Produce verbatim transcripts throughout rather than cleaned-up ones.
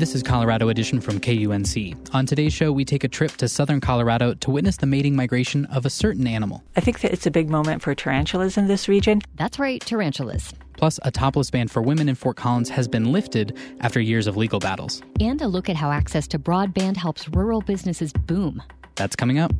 This is Colorado Edition from K U N C. On today's show, we take a trip to southern Colorado to witness the mating migration of a certain animal. I think that it's a big moment for tarantulas in this region. That's right, tarantulas. Plus, a topless ban for women in Fort Collins has been lifted after years of legal battles. And a look at how access to broadband helps rural businesses boom. That's coming up.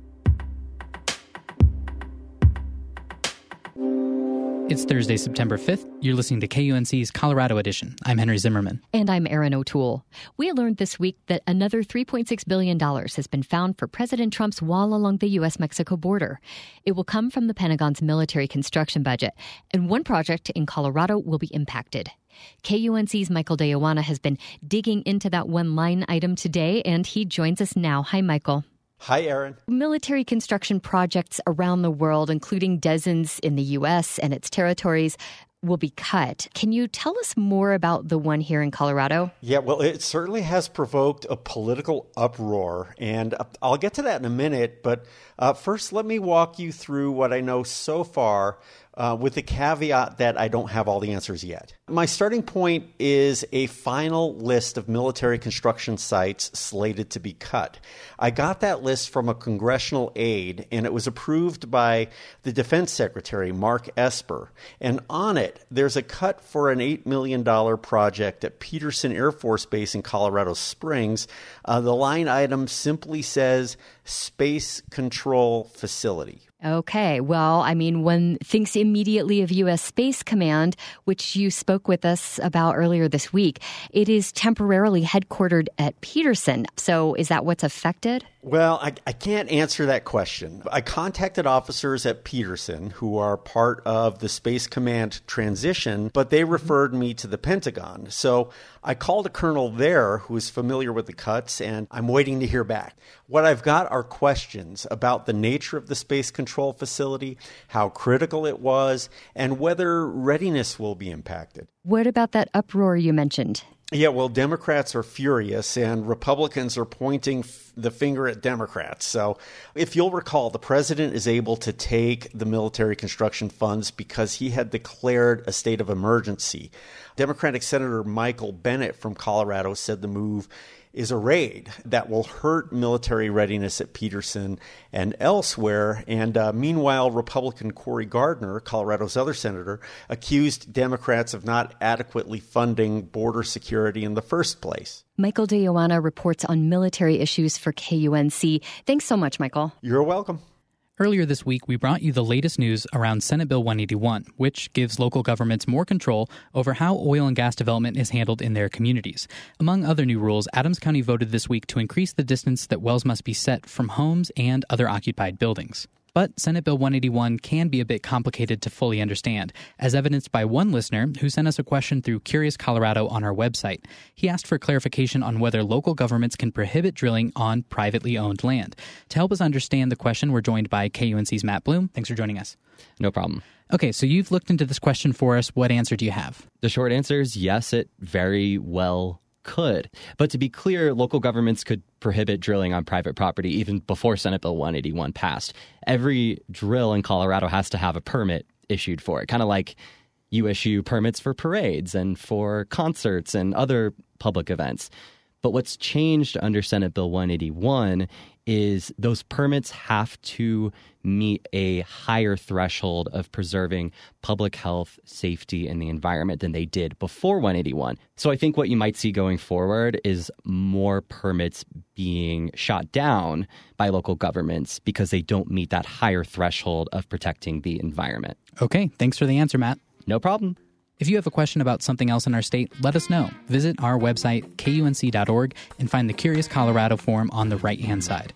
It's Thursday, September fifth. You're listening to K U N C's Colorado Edition. I'm Henry Zimmerman. And I'm Erin O'Toole. We learned this week that another three point six billion dollars has been found for President Trump's wall along the U S Mexico border. It will come from the Pentagon's military construction budget, and one project in Colorado will be impacted. K U N C's Michael de Ioana has been digging into that one line item today, and he joins us now. Hi, Michael. Hi, Erin. Military construction projects around the world, including dozens in the U S and its territories, will be cut. Can you tell us more about the one here in Colorado? Yeah, well, it certainly has provoked a political uproar, and I'll get to that in a minute. But uh, first, let me walk you through what I know so far, uh, with the caveat that I don't have all the answers yet. My starting point is a final list of military construction sites slated to be cut. I got that list from a congressional aide, and it was approved by the Defense Secretary, Mark Esper. And on it, there's a cut for an eight million dollars project at Peterson Air Force Base in Colorado Springs. Uh, the line item simply says Space Control Facility. Okay, well, I mean, one thinks immediately of U S Space Command, which you spoke with us about earlier this week. It is temporarily headquartered at Peterson. So is that what's affected? Well, I, I can't answer that question. I contacted officers at Peterson who are part of the Space Command transition, but they referred me to the Pentagon. So I called a colonel there who is familiar with the cuts, and I'm waiting to hear back. What I've got are questions about the nature of the Space Control Facility, how critical it was, and whether readiness will be impacted. What about that uproar you mentioned? Yeah, well, Democrats are furious and Republicans are pointing f- the finger at Democrats. So if you'll recall, the president is able to take the military construction funds because he had declared a state of emergency. Democratic Senator Michael Bennet from Colorado said the move is a raid that will hurt military readiness at Peterson and elsewhere. And uh, meanwhile, Republican Cory Gardner, Colorado's other senator, accused Democrats of not adequately funding border security in the first place. Michael de Ioana reports on military issues for K U N C. Thanks so much, Michael. You're welcome. Earlier this week, we brought you the latest news around Senate Bill one eighty-one, which gives local governments more control over how oil and gas development is handled in their communities. Among other new rules, Adams County voted this week to increase the distance that wells must be set from homes and other occupied buildings. But Senate Bill one eighty-one can be a bit complicated to fully understand, as evidenced by one listener who sent us a question through Curious Colorado on our website. He asked for clarification on whether local governments can prohibit drilling on privately owned land. To help us understand the question, we're joined by K U N C's Matt Bloom. Thanks for joining us. No problem. Okay, so you've looked into this question for us. What answer do you have? The short answer is yes, it very well could. But to be clear, local governments could prohibit drilling on private property even before Senate Bill one eighty-one passed. Every drill in Colorado has to have a permit issued for it, kind of like you issue permits for parades and for concerts and other public events. But what's changed under Senate Bill one eighty-one is those permits have to meet a higher threshold of preserving public health, safety, and the environment than they did before one eighty-one. So I think what you might see going forward is more permits being shot down by local governments because they don't meet that higher threshold of protecting the environment. Okay, thanks for the answer, Matt. No problem. If you have a question about something else in our state, let us know. Visit our website, K U N C dot org, and find the Curious Colorado forum on the right-hand side.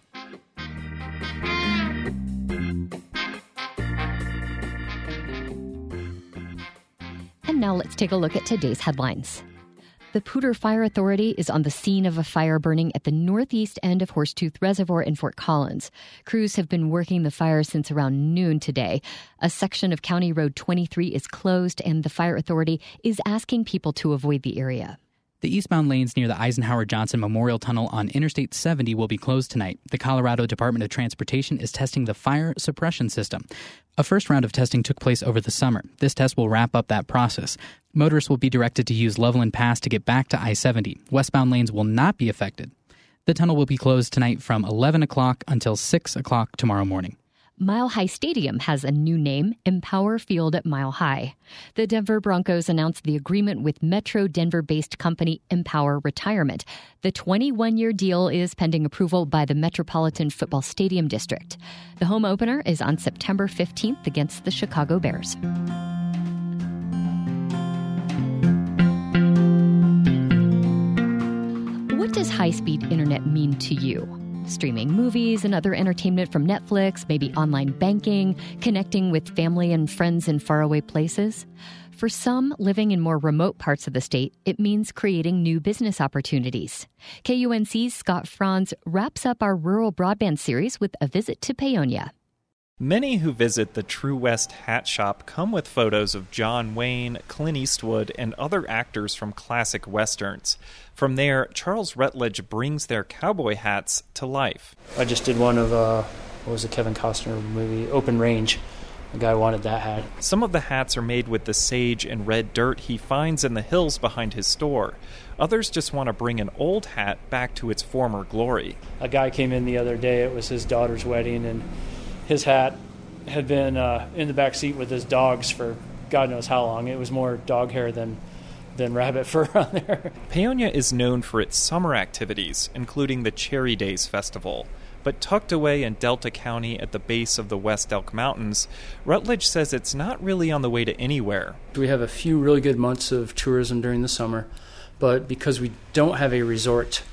And now let's take a look at today's headlines. The Poudre Fire Authority is on the scene of a fire burning at the northeast end of Horsetooth Reservoir in Fort Collins. Crews have been working the fire since around noon today. A section of County Road twenty-three is closed, and the fire authority is asking people to avoid the area. The eastbound lanes near the Eisenhower Johnson Memorial Tunnel on Interstate seventy will be closed tonight. The Colorado Department of Transportation is testing the fire suppression system. A first round of testing took place over the summer. This test will wrap up that process. Motorists will be directed to use Loveland Pass to get back to I seventy. Westbound lanes will not be affected. The tunnel will be closed tonight from eleven o'clock until six o'clock tomorrow morning. Mile High Stadium has a new name, Empower Field at Mile High. The Denver Broncos announced the agreement with Metro Denver-based company Empower Retirement. The twenty-one-year deal is pending approval by the Metropolitan Football Stadium District. The home opener is on September fifteenth against the Chicago Bears. What does high-speed internet mean to you? Streaming movies and other entertainment from Netflix, maybe online banking, connecting with family and friends in faraway places. For some living in more remote parts of the state, it means creating new business opportunities. K U N C's Scott Franz wraps up our rural broadband series with a visit to Paonia. Many who visit the True West Hat Shop come with photos of John Wayne, Clint Eastwood, and other actors from classic westerns. From there, Charles Rutledge brings their cowboy hats to life. I just did one of, uh, what was the Kevin Costner movie, Open Range. The guy wanted that hat. Some of the hats are made with the sage and red dirt he finds in the hills behind his store. Others just want to bring an old hat back to its former glory. A guy came in the other day, it was his daughter's wedding, and his hat had been uh, in the back seat with his dogs for God knows how long. It was more dog hair than than rabbit fur on there. Paonia is known for its summer activities, including the Cherry Days Festival. But tucked away in Delta County at the base of the West Elk Mountains, Rutledge says it's not really on the way to anywhere. We have a few really good months of tourism during the summer, but because we don't have a resort,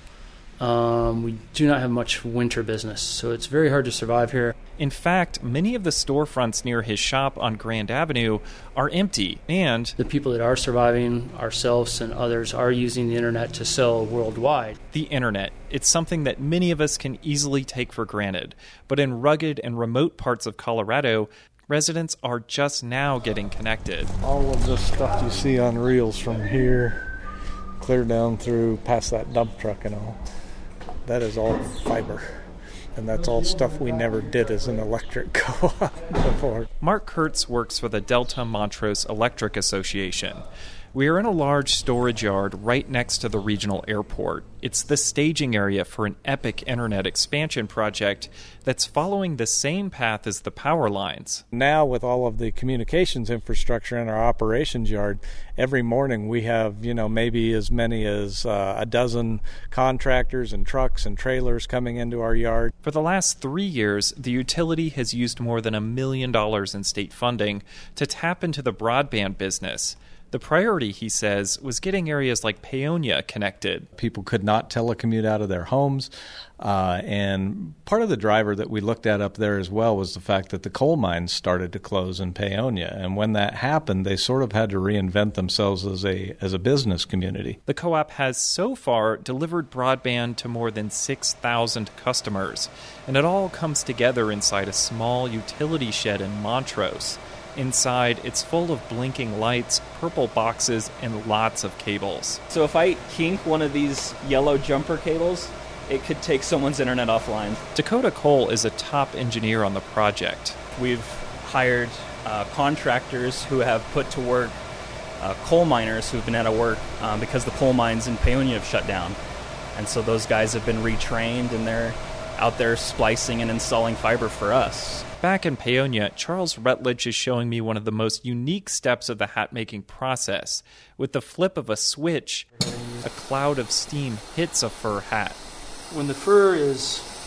um, we do not have much winter business, so it's very hard to survive here. In fact, many of the storefronts near his shop on Grand Avenue are empty, and the people that are surviving, ourselves and others, are using the internet to sell worldwide. The internet. It's something that many of us can easily take for granted. But in rugged and remote parts of Colorado, residents are just now getting connected. All of this stuff you see on reels from here, clear down through past that dump truck and all, that is all fiber. And that's all stuff we never did as an electric co-op before. Mark Kurtz works for the Delta Montrose Electric Association. We are in a large storage yard right next to the regional airport. It's the staging area for an epic internet expansion project that's following the same path as the power lines. Now, with all of the communications infrastructure in our operations yard, every morning we have, you know, maybe as many as uh, a dozen contractors and trucks and trailers coming into our yard. For the last three years, the utility has used more than a million dollars in state funding to tap into the broadband business. The priority, he says, was getting areas like Paonia connected. People could not telecommute out of their homes, uh, and part of the driver that we looked at up there as well was the fact that the coal mines started to close in Paonia, and when that happened, they sort of had to reinvent themselves as a as a business community. The co-op has so far delivered broadband to more than six thousand customers, and it all comes together inside a small utility shed in Montrose. Inside, it's full of blinking lights, purple boxes, and lots of cables. So if I kink one of these yellow jumper cables, it could take someone's internet offline. Dakota Cole is a top engineer on the project. We've hired uh, contractors who have put to work uh, coal miners who've been out of work um, because the coal mines in Paonia have shut down. And so those guys have been retrained, and they're out there splicing and installing fiber for us. Back in Paonia, Charles Rutledge is showing me one of the most unique steps of the hat-making process. With the flip of a switch, a cloud of steam hits a fur hat. When the fur is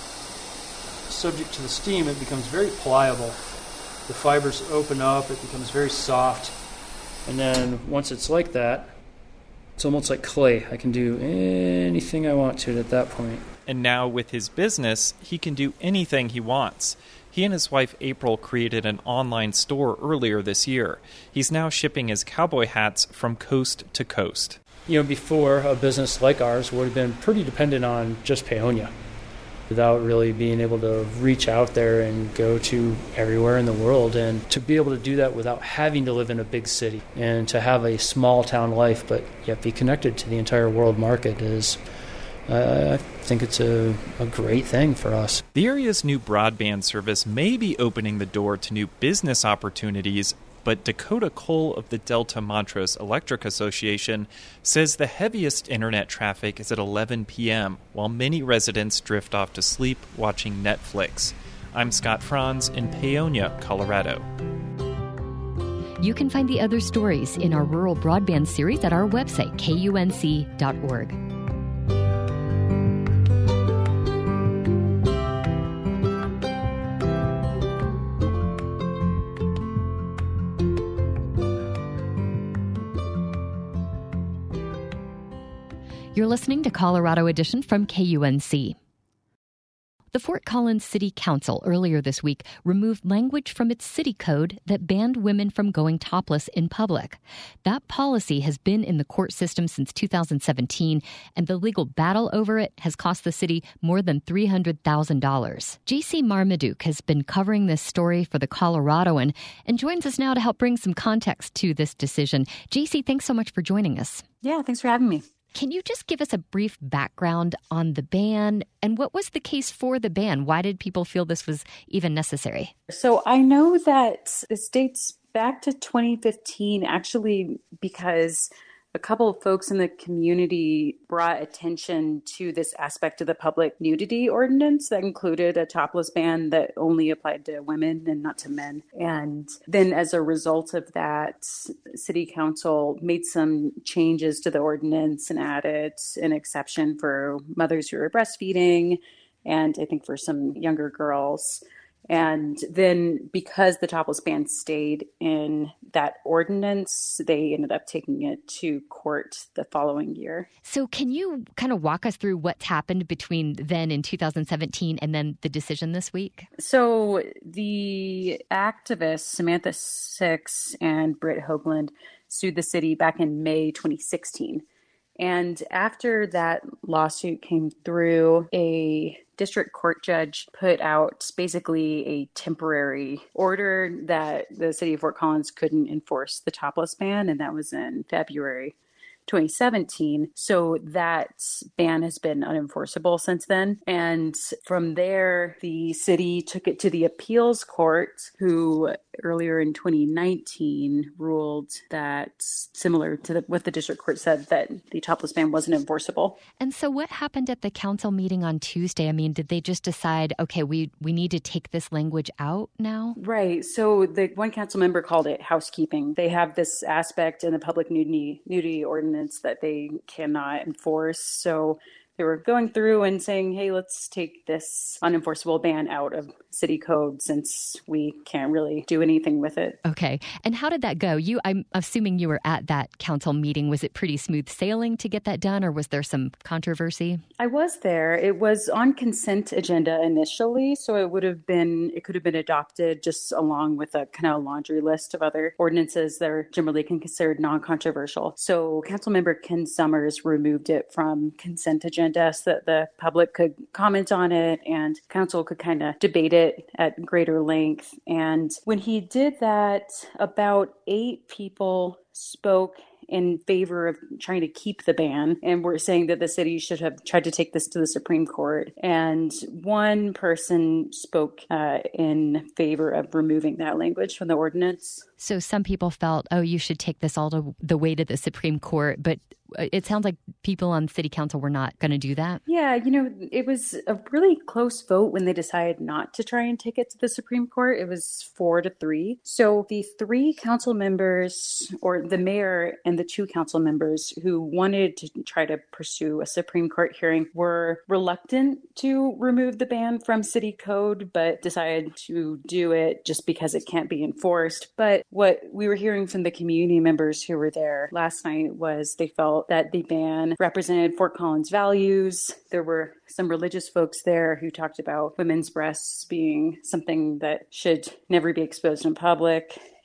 subject to the steam, it becomes very pliable. The fibers open up, it becomes very soft. And then once it's like that, it's almost like clay. I can do anything I want to it at that point. And now with his business, he can do anything he wants. He and his wife April created an online store earlier this year. He's now shipping his cowboy hats from coast to coast. You know, before, a business like ours would have been pretty dependent on just Paonia. without really being able to reach out there and go to everywhere in the world. And to be able to do that without having to live in a big city and to have a small town life, but yet be connected to the entire world market is, uh, I think it's a, a great thing for us. The area's new broadband service may be opening the door to new business opportunities, but Dakota Cole of the Delta Montrose Electric Association says the heaviest internet traffic is at eleven p.m., while many residents drift off to sleep watching Netflix. I'm Scott Franz in Paonia, Colorado. You can find the other stories in our rural broadband series at our website, K U N C dot org. You're listening to Colorado Edition from K U N C. The Fort Collins City Council earlier this week removed language from its city code that banned women from going topless in public. That policy has been in the court system since two thousand seventeen, and the legal battle over it has cost the city more than three hundred thousand dollars. J C Marmaduke has been covering this story for The Coloradoan and joins us now to help bring some context to this decision. J C, thanks so much for joining us. Yeah, thanks for having me. Can you just give us a brief background on the ban and what was the case for the ban? Why did people feel this was even necessary? So I know that this dates back to twenty fifteen, actually, because a couple of folks in the community brought attention to this aspect of the public nudity ordinance that included a topless ban that only applied to women and not to men. And then as a result of that, City Council made some changes to the ordinance and added an exception for mothers who are breastfeeding and I think for some younger girls. And then because the topless ban stayed in that ordinance, they ended up taking it to court the following year. So can you kind of walk us through what's happened between then in two thousand seventeen and then the decision this week? So the activists, Samantha Six and Britt Hoagland, sued the city back in May twenty sixteen. And after that lawsuit came through, a district court judge put out basically a temporary order that the city of Fort Collins couldn't enforce the topless ban, and that was in February twenty seventeen. So that ban has been unenforceable since then. And from there, the city took it to the appeals court, who earlier in twenty nineteen ruled that, similar to the, what the district court said, that the topless ban wasn't enforceable. And so what happened at the council meeting on Tuesday? I mean, did they just decide, okay, we, we need to take this language out now? Right. So the one council member called it housekeeping. They have this aspect in the public nudity, nudity ordinance that they cannot enforce. So they were going through and saying, hey, let's take this unenforceable ban out of city code since we can't really do anything with it. Okay. And how did that go? You, I'm assuming you were at that council meeting. Was it pretty smooth sailing to get that done, or was there some controversy? I was there. It was on consent agenda initially, so it would have been, it could have been adopted just along with a kind of laundry list of other ordinances that are generally considered non-controversial. So Councilmember Ken Summers removed it from consent agenda so that the public could comment on it and council could kind of debate it at greater length. And when he did that, about eight people spoke in favor of trying to keep the ban, and we're saying that the city should have tried to take this to the Supreme Court. And one person spoke uh, in favor of removing that language from the ordinance. So some people felt, oh, you should take this all to the way to the Supreme Court, but it sounds like people on city council were not going to do that. Yeah, you know, it was a really close vote when they decided not to try and take it to the Supreme Court. It was four to three. So the three council members, or the mayor and the two council members who wanted to try to pursue a Supreme Court hearing, were reluctant to remove the ban from city code, but decided to do it just because it can't be enforced. But what we were hearing from the community members who were there last night was they felt that the ban represented Fort Collins values. There were some religious folks there who talked about women's breasts being something that should never be exposed in public.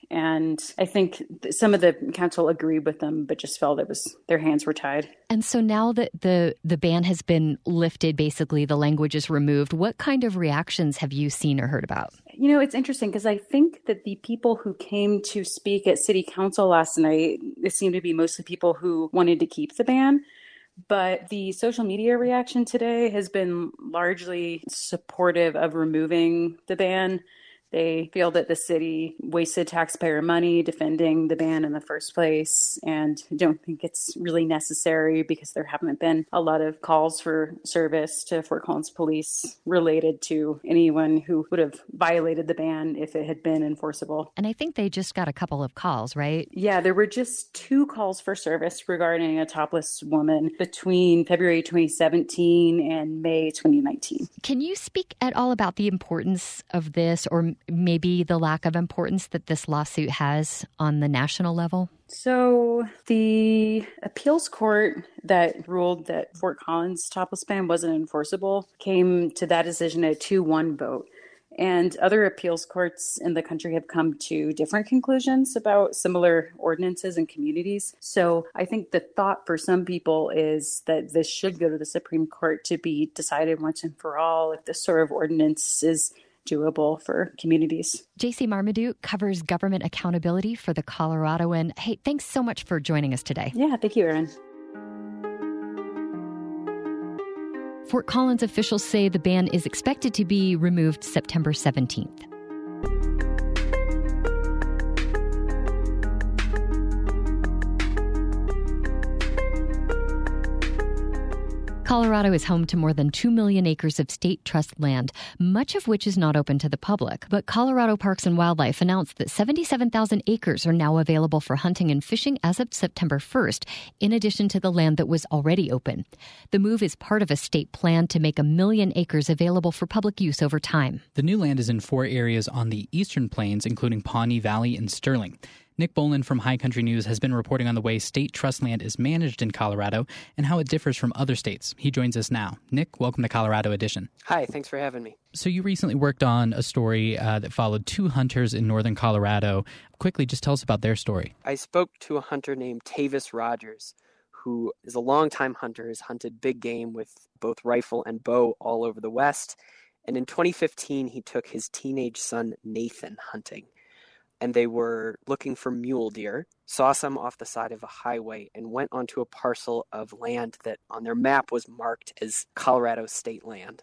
And I think some of the council agreed with them, but just felt it was their hands were tied. And so now that the, the ban has been lifted, basically the language is removed, what kind of reactions have you seen or heard about? You know, it's interesting because I think that the people who came to speak at city council last night, it seemed to be mostly people who wanted to keep the ban. But the social media reaction today has been largely supportive of removing the ban. They feel that the city wasted taxpayer money defending the ban in the first place and don't think it's really necessary because there haven't been a lot of calls for service to Fort Collins police related to anyone who would have violated the ban if it had been enforceable. And I think they just got a couple of calls, right? Yeah, there were just two calls for service regarding a topless woman between February twenty seventeen and May twenty nineteen. Can you speak at all about the importance of this, or maybe the lack of importance that this lawsuit has on the national level? So the appeals court that ruled that Fort Collins topless ban wasn't enforceable came to that decision a two one vote. And other appeals courts in the country have come to different conclusions about similar ordinances and communities. So I think the thought for some people is that this should go to the Supreme Court to be decided once and for all if this sort of ordinance is doable for communities. J C Marmaduke covers government accountability for the Coloradoan. Hey, thanks so much for joining us today. Yeah, thank you, Erin. Fort Collins officials say the ban is expected to be removed September seventeenth. Colorado is home to more than two million acres of state trust land, much of which is not open to the public. But Colorado Parks and Wildlife announced that seventy-seven thousand acres are now available for hunting and fishing as of September first, in addition to the land that was already open. The move is part of a state plan to make a million acres available for public use over time. The new land is in four areas on the eastern plains, including Pawnee Valley and Sterling. Nick Boland from High Country News has been reporting on the way state trust land is managed in Colorado and how it differs from other states. He joins us now. Nick, welcome to Colorado Edition. Hi, thanks for having me. So you recently worked on a story uh, that followed two hunters in northern Colorado. Quickly, just tell us about their story. I spoke to a hunter named Tavis Rogers, who is a longtime hunter, has hunted big game with both rifle and bow all over the West. And in twenty fifteen, he took his teenage son, Nathan, hunting. And they were looking for mule deer, saw some off the side of a highway, and went onto a parcel of land that on their map was marked as Colorado state land.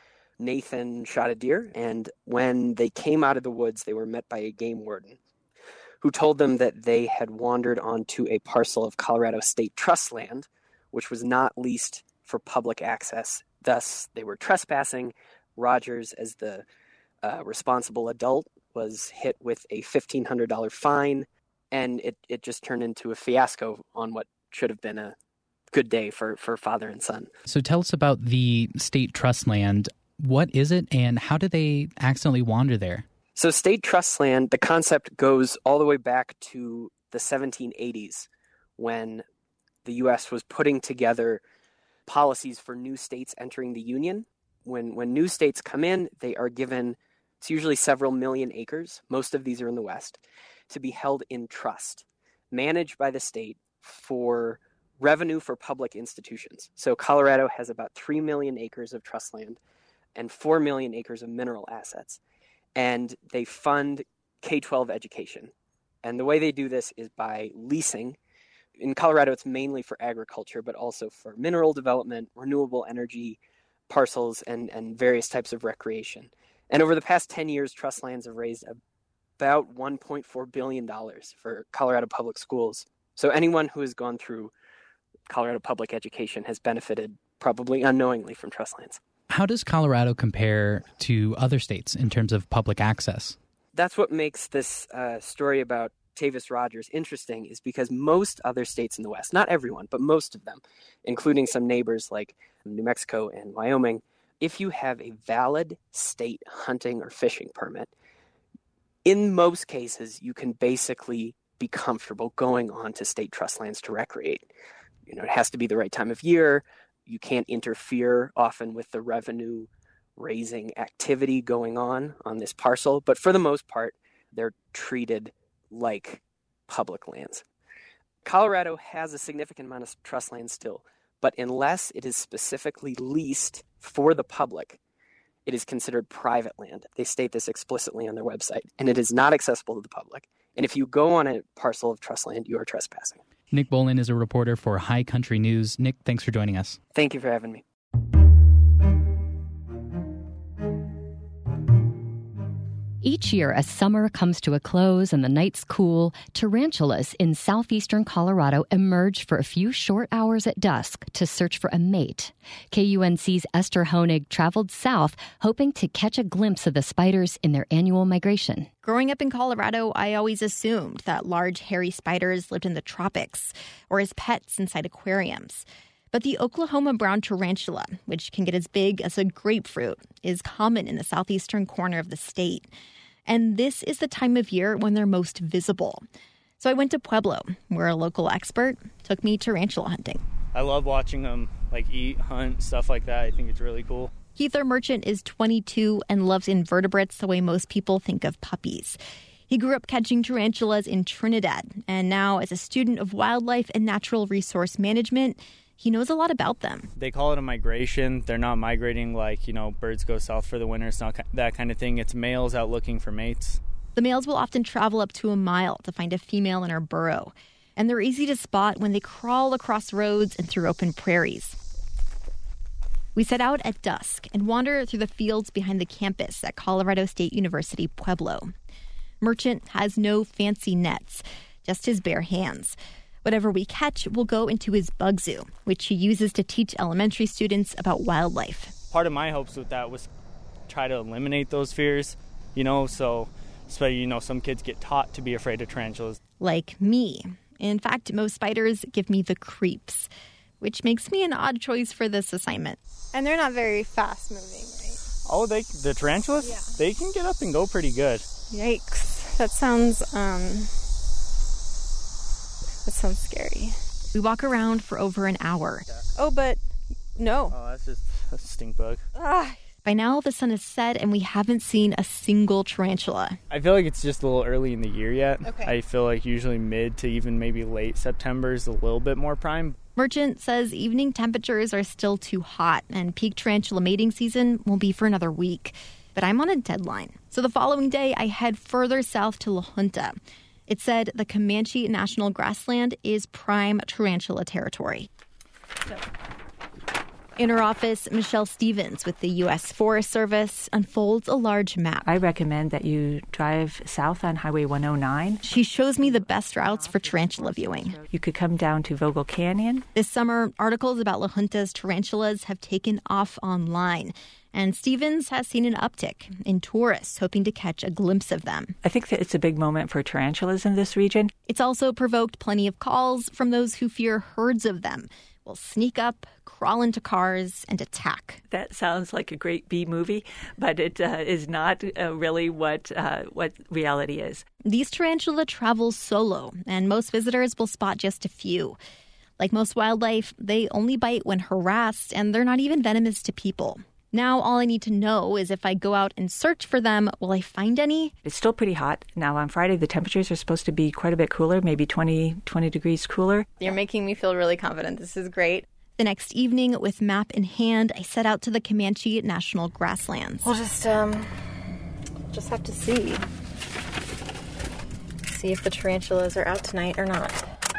Nathan shot a deer, and when they came out of the woods, they were met by a game warden who told them that they had wandered onto a parcel of Colorado state trust land, which was not leased for public access. Thus, they were trespassing. Rogers, as the uh, responsible adult, was hit with a fifteen hundred dollars fine, and it, it just turned into a fiasco on what should have been a good day for, for father and son. So tell us about the state trust land. What is it, and how did they accidentally wander there? So state trust land, the concept goes all the way back to the seventeen eighties, when the U S was putting together policies for new states entering the Union. When, when new states come in, they are given it's usually several million acres, most of these are in the West, to be held in trust, managed by the state for revenue for public institutions. So Colorado has about three million acres of trust land and four million acres of mineral assets. And they fund K twelve education. And the way they do this is by leasing. In Colorado, it's mainly for agriculture, but also for mineral development, renewable energy, parcels, and, and various types of recreation. And over the past ten years, trust lands have raised about one point four billion dollars for Colorado public schools. So anyone who has gone through Colorado public education has benefited, probably unknowingly, from trust lands. How does Colorado compare to other states in terms of public access? That's what makes this uh, story about Tavis Rogers interesting, is because most other states in the West, not everyone, but most of them, including some neighbors like New Mexico and Wyoming, if you have a valid state hunting or fishing permit, in most cases, you can basically be comfortable going on to state trust lands to recreate. You know, it has to be the right time of year. You can't interfere often with the revenue raising activity going on on this parcel. But for the most part, they're treated like public lands. Colorado has a significant amount of trust land still, but unless it is specifically leased for the public, it is considered private land. They state this explicitly on their website, and it is not accessible to the public. And if you go on a parcel of trust land, you are trespassing. Nick Bolin is a reporter for High Country News. Nick, thanks for joining us. Thank you for having me. Each year, as summer comes to a close and the nights cool, tarantulas in southeastern Colorado emerge for a few short hours at dusk to search for a mate. K U N C's Esther Honig traveled south, hoping to catch a glimpse of the spiders in their annual migration. Growing up in Colorado, I always assumed that large, hairy spiders lived in the tropics or as pets inside aquariums. But the Oklahoma brown tarantula, which can get as big as a grapefruit, is common in the southeastern corner of the state. And this is the time of year when they're most visible. So I went to Pueblo, where a local expert took me tarantula hunting. I love watching them like eat, hunt, stuff like that. I think it's really cool. Heather Merchant is twenty-two and loves invertebrates the way most people think of puppies. He grew up catching tarantulas in Trinidad, and now as a student of wildlife and natural resource management, he knows a lot about them. They call it a migration. They're not migrating like, you know, birds go south for the winter. It's not that kind of thing. It's males out looking for mates. The males will often travel up to a mile to find a female in her burrow. And they're easy to spot when they crawl across roads and through open prairies. We set out at dusk and wander through the fields behind the campus at Colorado State University, Pueblo. Merchant has no fancy nets, just his bare hands. Whatever we catch will go into his bug zoo, which he uses to teach elementary students about wildlife. Part of my hopes with that was try to eliminate those fears, you know, so, so you know, some kids get taught to be afraid of tarantulas. Like me. In fact, most spiders give me the creeps, which makes me an odd choice for this assignment. And they're not very fast moving, right? Oh, they the tarantulas? Yeah. They can get up and go pretty good. Yikes. That sounds, um... That sounds scary. We walk around for over an hour. Oh, but no. Oh, that's just a stink bug. Ah. By now, the sun is set and we haven't seen a single tarantula. I feel like it's just a little early in the year yet. Okay. I feel like usually mid to even maybe late September is a little bit more prime. Merchant says evening temperatures are still too hot and peak tarantula mating season won't be for another week. But I'm on a deadline. So the following day, I head further south to La Junta. It said the Comanche National Grassland is prime tarantula territory. So. In her office, Michelle Stevens with the U S Forest Service unfolds a large map. I recommend that you drive south on Highway one oh nine. She shows me the best routes for tarantula viewing. You could come down to Vogel Canyon. This summer, articles about La Junta's tarantulas have taken off online. And Stevens has seen an uptick in tourists hoping to catch a glimpse of them. I think that it's a big moment for tarantulas in this region. It's also provoked plenty of calls from those who fear herds of them will sneak up, crawl into cars, and attack. That sounds like a great B movie, but it uh, is not uh, really what uh, what reality is. These tarantula travel solo, and most visitors will spot just a few. Like most wildlife, they only bite when harassed, and they're not even venomous to people. Now all I need to know is if I go out and search for them, will I find any? It's still pretty hot. Now on Friday, the temperatures are supposed to be quite a bit cooler, maybe twenty, twenty degrees cooler. You're making me feel really confident. This is great. The next evening, with map in hand, I set out to the Comanche National Grasslands. We'll just, um, just have to see. See if the tarantulas are out tonight or not.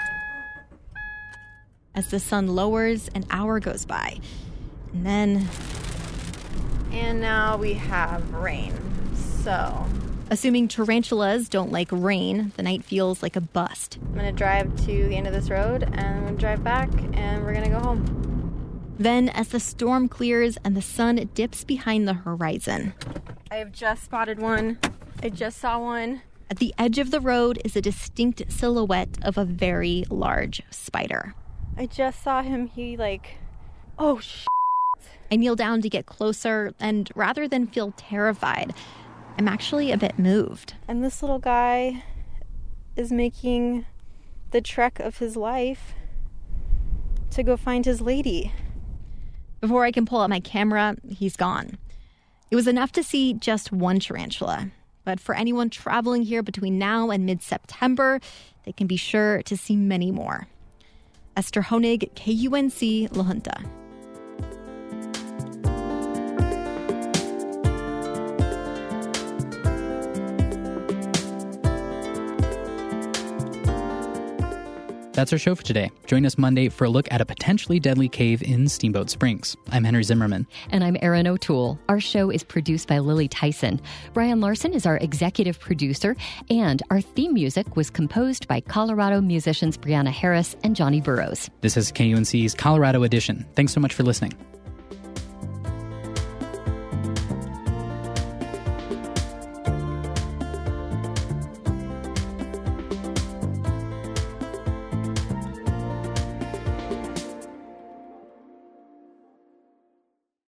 As the sun lowers, an hour goes by. And then... And now we have rain, so... Assuming tarantulas don't like rain, the night feels like a bust. I'm going to drive to the end of this road, and I'm going to drive back, and we're going to go home. Then, as the storm clears and the sun dips behind the horizon... I have just spotted one. I just saw one. At the edge of the road is a distinct silhouette of a very large spider. I just saw him. He, like... Oh, sh**. I kneel down to get closer, and rather than feel terrified, I'm actually a bit moved. And this little guy is making the trek of his life to go find his lady. Before I can pull out my camera, he's gone. It was enough to see just one tarantula, But for anyone traveling here between now and mid-September, they can be sure to see many more. Esther Honig, K U N C, La Junta. That's our show for today. Join us Monday for a look at a potentially deadly cave in Steamboat Springs. I'm Henry Zimmerman. And I'm Erin O'Toole. Our show is produced by Lily Tyson. Brian Larson is our executive producer, and our theme music was composed by Colorado musicians Brianna Harris and Johnny Burrows. This is K U N C's Colorado Edition. Thanks so much for listening.